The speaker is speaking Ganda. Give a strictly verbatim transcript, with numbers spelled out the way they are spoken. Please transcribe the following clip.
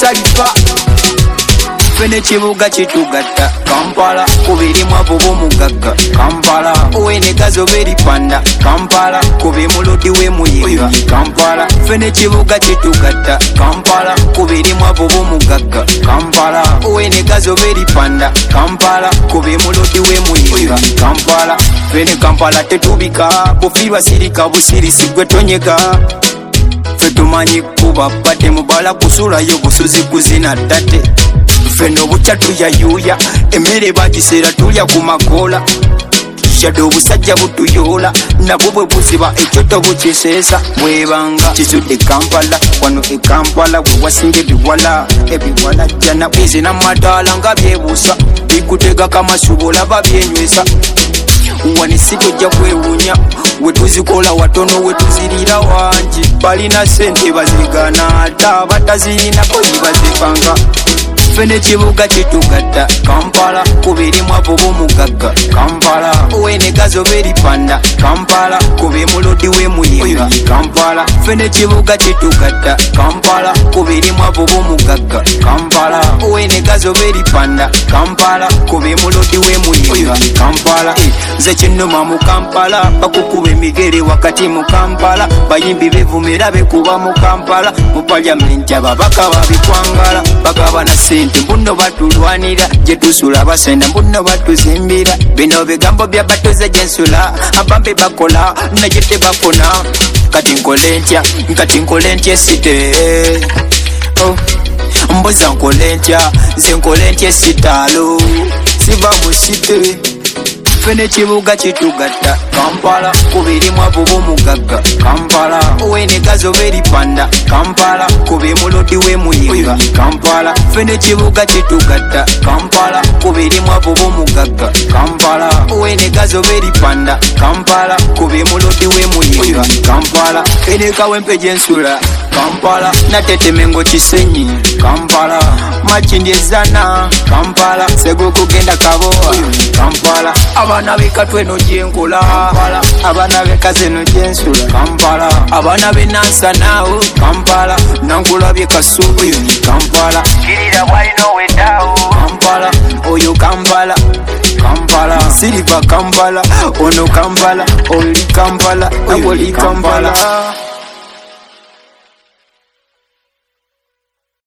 Khalifa fene kibuga kitugatta Kampala kubiri mwavu b'omugagga Kampala owenegazo beri panda Kampala kubi muludi we muyiga Kampala fene kibuga kitugatta Kampala kubiri mwavu b'omugagga Kampala owenegazo beri panda Kampala kubi muludi we muyiga Kampala fene Kampala tetubika bufirwa sirika busirisi gwe tonyega fetumanyi kuba bate mubala kusulayo busuzi kuzina tate feno bucha tuyayuya emere bagisera tulya ku makola shado busajja butuyola nabwo bwe buziba ekyoto bukiseesa mwebanga kisudde Kampala wano e Kampala bwe wasinga ebiwala ebiwala jana bizi n'amadaala nga byebuusa bikutega kamasubola babyenywesa wanisi tojja kwewunya wetuzikola watono wetuzirira wangi balina sente bazigana ata batazirina koyi bazipanga fene kibuga kitugatta Kampala kubiri mwavu b'omugagga Kampala owenegazo beri panda Kampala kubi muludi we muyiga Kampala fene kibuga kitugatta Kampala kubiri mwavu b'omugagga Kampala owenegazo beri panda Kampala kubi muludi we muyiga Kampala nze kinnuma mu Kampala bakukuba emigere wakati mu Kampala bayimbi bevumira bekuba mu Kampala mu palyamenti ababaka babikwangala bagaba na sente mbuno batulwanira gye tusula basenda mbuno batuzimbira bino bigambo bya batuze gye nsula abambi bakola naye tebafuna kati nkole ntya kati nkole ntya esite oh. mbuza nkole ntya nze nkole ntya esitaalo siva mu site fene kibuga kitugatta Kampala kubiri mwavu b'omugagga Kampala owenegazo beri panda Kampala kubi muludi we muyiga Kampala fene kibuga kitugatta Kampala kubiri mwavu b'omugagga Kampala owenegazo beri panda Kampala kubi muludi we muyiga Kampala fene kawempe gyensula Kampala natetemengo kisenyi Kampala makindyezana Kampala sego kugenda kaboa Kampala abana bekatweno gyenkola abana bekazeno gyensula Kampala abana benansa nawo Kampala nankulabye kasubi Kampala kirira bwalina oweddawo Kampala oyo Kampala Kampala Silver Kampala ono Kampala oli Kampala oli Kampala